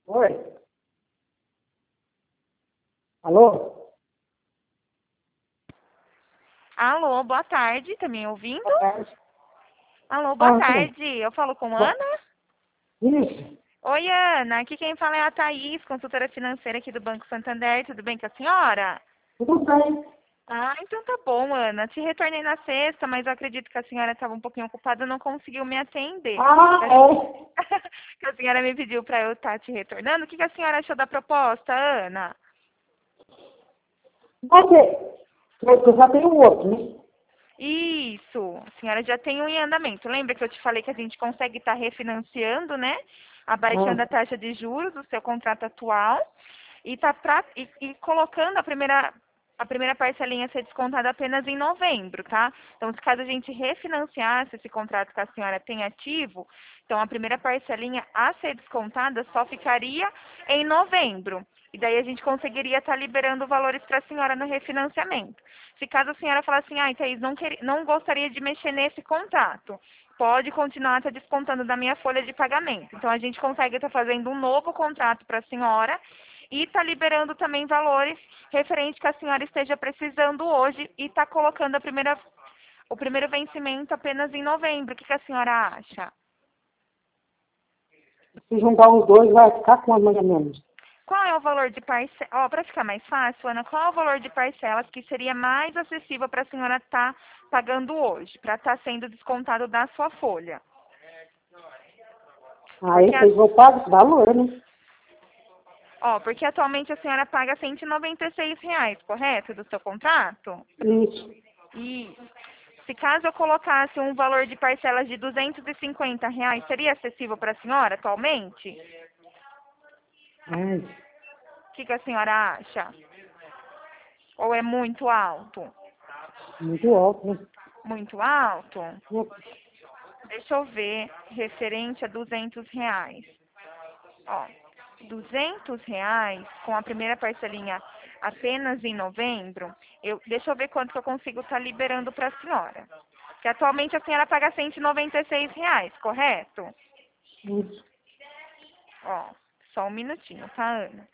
Oi. Alô? Alô, boa tarde, tá me ouvindo? Boa tarde. Alô, boa Ah, sim. tarde. Eu falo com Ana? Isso. Oi, Ana. Aqui quem fala é a Thaís, consultora financeira aqui do Banco Santander. Tudo bem com a senhora? Tudo bem. Ah, então tá bom, Ana. Te retornei na sexta, mas eu acredito que a senhora estava um pouquinho ocupada e não conseguiu me atender. Ah, é. Que a senhora me pediu para eu estar te retornando. O que a senhora achou da proposta, Ana? Eu já tenho outro, né? Isso, a senhora já tem um em andamento. Lembra que eu te falei que a gente consegue estar refinanciando, né? Abaixando a Ah, taxa de juros do seu contrato atual e, e colocando a primeira parcelinha a ser descontada apenas em novembro, tá? Então, se caso a gente refinanciasse esse contrato que a senhora tem ativo, então a primeira parcelinha a ser descontada só ficaria em novembro. E daí a gente conseguiria estar liberando valores para a senhora no refinanciamento. Se caso a senhora falar assim, ai, Thaís, não gostaria de mexer nesse contrato, pode continuar estar descontando da minha folha de pagamento. Então, a gente consegue estar fazendo um novo contrato para a senhora e está liberando também valores referentes que a senhora esteja precisando hoje e está colocando o primeiro vencimento apenas em novembro. O que a senhora acha? se juntar os dois, vai ficar com mais ou menos. Qual é o valor de parcela? Ó, para ficar mais fácil, Ana, qual é o valor de parcelas que seria mais acessível para a senhora estar pagando hoje, para estar sendo descontado da sua folha? Aí Porque, vocês vão pagar esse valor, né? porque atualmente a senhora paga R$ 196, correto, do seu contrato? Isso. E se caso eu colocasse um valor de parcelas de R$ 250, seria acessível para a senhora atualmente? Ai, O que a senhora acha? Ou é muito alto? muito alto, né? Muito alto? Deixa eu ver, referente a R$ 200. Ó, R$ 200 com a primeira parcelinha apenas em novembro, deixa eu ver quanto que eu consigo estar liberando para a senhora. Que atualmente a senhora paga R$ 196, correto? Isso. Ó, só um minutinho, tá, Ana?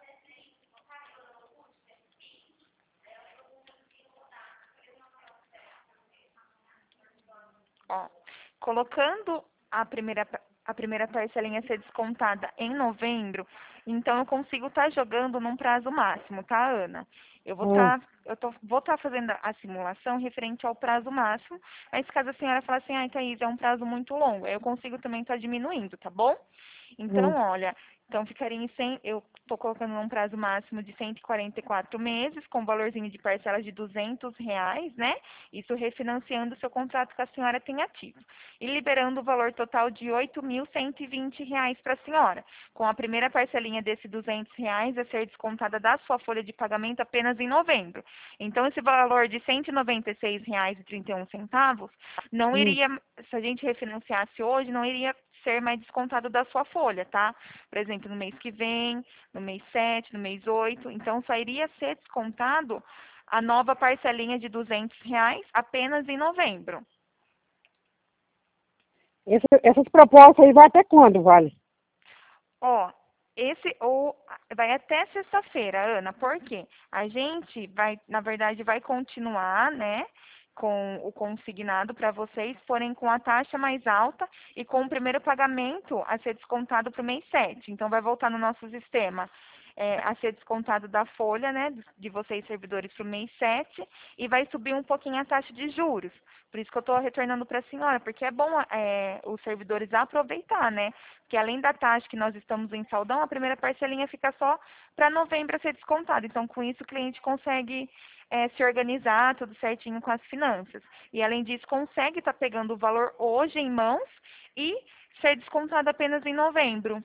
Ó, colocando a primeira parcelinha ser descontada em novembro, então eu consigo estar jogando num prazo máximo, tá, Ana? Eu vou Ah, estar vou estar fazendo a simulação referente ao prazo máximo, mas caso a senhora fale assim, ai, Thaís, é um prazo muito longo, aí eu consigo também estar diminuindo, tá bom? Então, ah. olha, então ficaria em 100, eu estou colocando num prazo máximo de 144 meses, com um valorzinho de parcelas de R$ 200, né? Isso refinanciando o seu contrato que a senhora tem ativo. E liberando o valor total de R$ 8.120 para a senhora, com a primeira parcelinha desse R$ 200 a ser descontada da sua folha de pagamento apenas em novembro. Então, esse valor de R$ 196,31 não Hum. iria, se a gente refinanciasse hoje, não iria ser mais descontado da sua folha, tá? Por exemplo, no mês que vem, no mês 7, no mês 8. Então, só iria ser descontado a nova parcelinha de R$ 200 apenas em novembro. Essas propostas aí vai até quando, vale? Ó, ou vai até sexta-feira, Ana, por quê? A gente vai, na verdade, vai continuar, né, com o consignado para vocês, porém com a taxa mais alta e com o primeiro pagamento a ser descontado para o mês 7. Então, vai voltar no nosso sistema a ser descontado da folha, né, de vocês servidores para o mês 7 e vai subir um pouquinho a taxa de juros. Por isso que eu estou retornando para a senhora, porque é bom os servidores aproveitar, né? Que além da taxa que nós estamos em saldão, a primeira parcelinha fica só para novembro a ser descontada. Então, com isso, o cliente consegue se organizar tudo certinho com as finanças. E, além disso, consegue estar pegando o valor hoje em mãos e ser descontado apenas em novembro.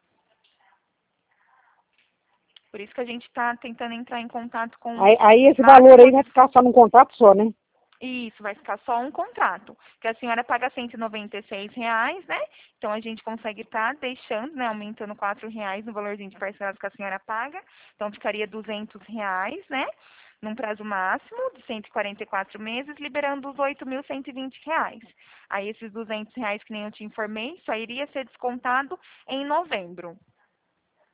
Por isso que a gente está tentando entrar em contato com Aí o esse valor aí máximo vai de. ficar só num contrato só, né? Isso, vai ficar só um contrato, que a senhora paga R$ 196, né? Então a gente consegue estar deixando, né, aumentando R$ 4 no valorzinho de parcelas que a senhora paga. Então ficaria R$ 200, né? Num prazo máximo de 144 meses, liberando os R$ 8.120. Aí esses R$ 200 que nem eu te informei, só iria ser descontado em novembro.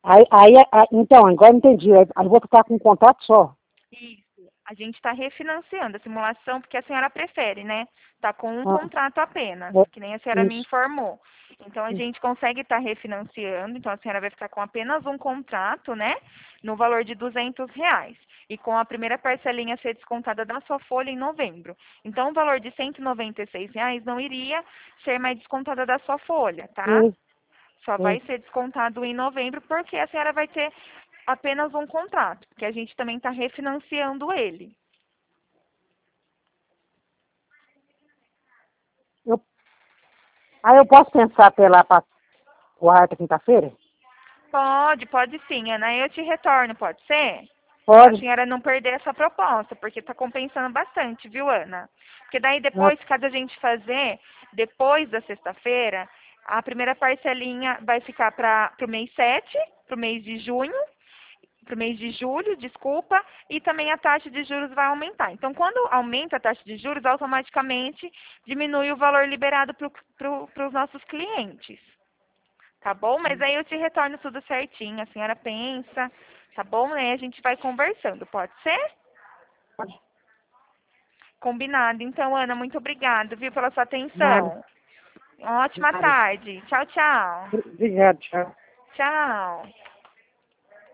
Então, agora eu entendi. Aí eu vou ficar com um contrato só. Isso. A gente está refinanciando a simulação porque a senhora prefere, né? Tá com um Ah, contrato apenas, é, que nem a senhora me isso. informou. Então a Isso. gente consegue estar refinanciando, então a senhora vai ficar com apenas um contrato, né? No valor de R$ 200. E com a primeira parcelinha ser descontada da sua folha em novembro. Então o valor de R$ 196 não iria ser mais descontada da sua folha, tá? Sim, Só vai sim. ser descontado em novembro porque a senhora vai ter apenas um contrato, porque a gente também está refinanciando ele. Eu, aí eu posso pensar até lá para quarta, quinta-feira? Pode sim, Ana. Eu te retorno, pode ser? A Pode. senhora não perder essa proposta, porque está compensando bastante, viu, Ana? Porque daí Ah, depois, caso a gente fazer, depois da sexta-feira, a primeira parcelinha vai ficar para o mês 7, para o mês de junho, para o mês de julho, desculpa, e também a taxa de juros vai aumentar. Então, quando aumenta a taxa de juros, automaticamente diminui o valor liberado para os nossos clientes. Tá bom? Mas aí eu te retorno tudo certinho. A senhora pensa, tá bom? Né? A gente vai conversando, pode ser? pode. Combinado. Então, Ana, muito obrigada, viu, pela sua Nada, atenção. Ótima nada. tarde. Tchau, tchau. Obrigado, tchau. Tchau.